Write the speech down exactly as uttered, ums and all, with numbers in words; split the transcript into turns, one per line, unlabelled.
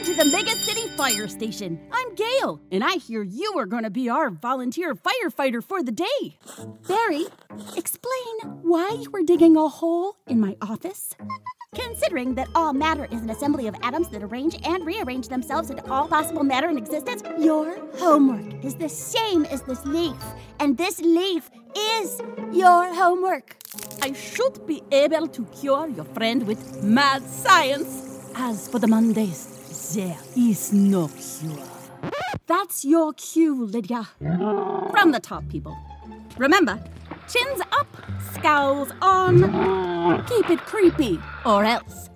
to the Mega City Fire Station. I'm Gail, and I hear you are going to be our volunteer firefighter for the day. Barry, explain why you were digging a hole in my office. Considering that all matter is an assembly of atoms that arrange and rearrange themselves into all possible matter in existence, your homework is the same as this leaf, and this leaf is your homework. I should be able to cure your friend with mad science. As for the Mondays, there is no cure. That's your cue, Lydia. From the top, people. Remember, chins up, scowls on. Keep it creepy, or else